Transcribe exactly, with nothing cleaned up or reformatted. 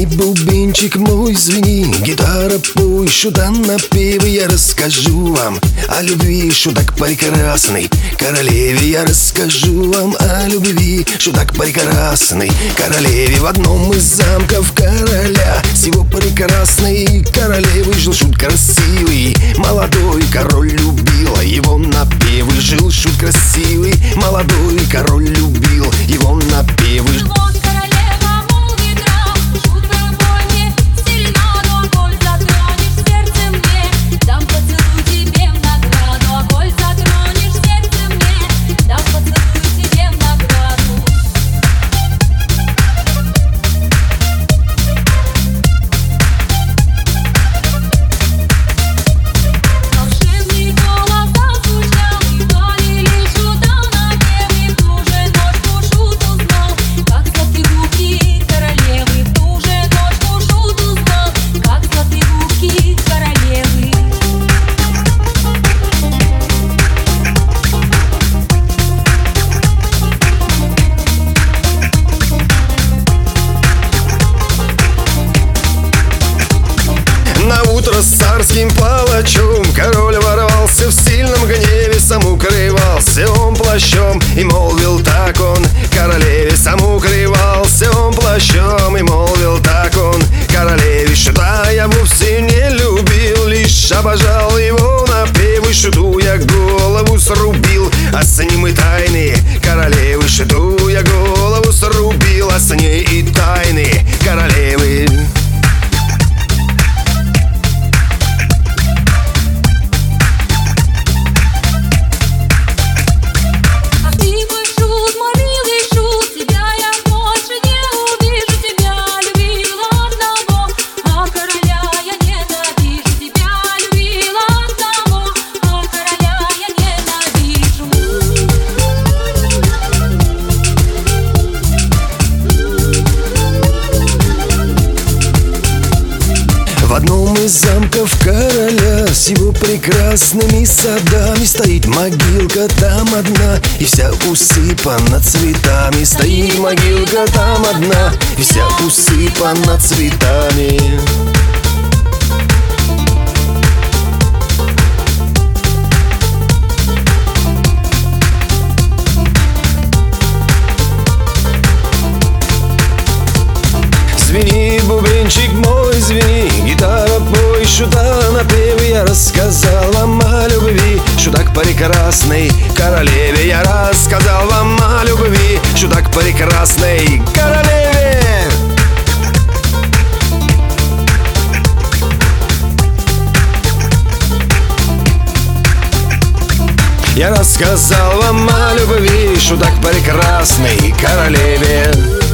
Звенит бубенчик мой, звени, гитара пой, шута напевы. Я расскажу вам о любви, шутак прекрасный королеве. Я расскажу вам о любви, шутак прекрасный королеве. В одном из замков короля, всего прекрасной королевы, жил шут красивый, молодой король любил его напевы. Жил шут красивый, молодой король любил его напевы. С царским палачом король ворвался в сильном гневе, сам укрывался он плащом и молвил так он королеве. Сам укрывался он плащом и молвил так он королеве. Шута я вовсе не любил, лишь обожал его напевы. Шуту я голову срубил, а с ним и тайны королевы. Шуту я голову срубил, а с ней и тайны королевы. В одном из замков короля с его прекрасными садами стоит могилка там одна, и вся усыпана цветами. Стоит могилка там одна, и вся усыпана цветами. Звенит бубенчик мой, звени, гитара пой, шута напевы. Я рассказал вам о любви, шутак прекрасной королеве. Я рассказал вам о любви, шутак прекрасной королеве. Я рассказал вам о любви, шутак прекрасной королеве.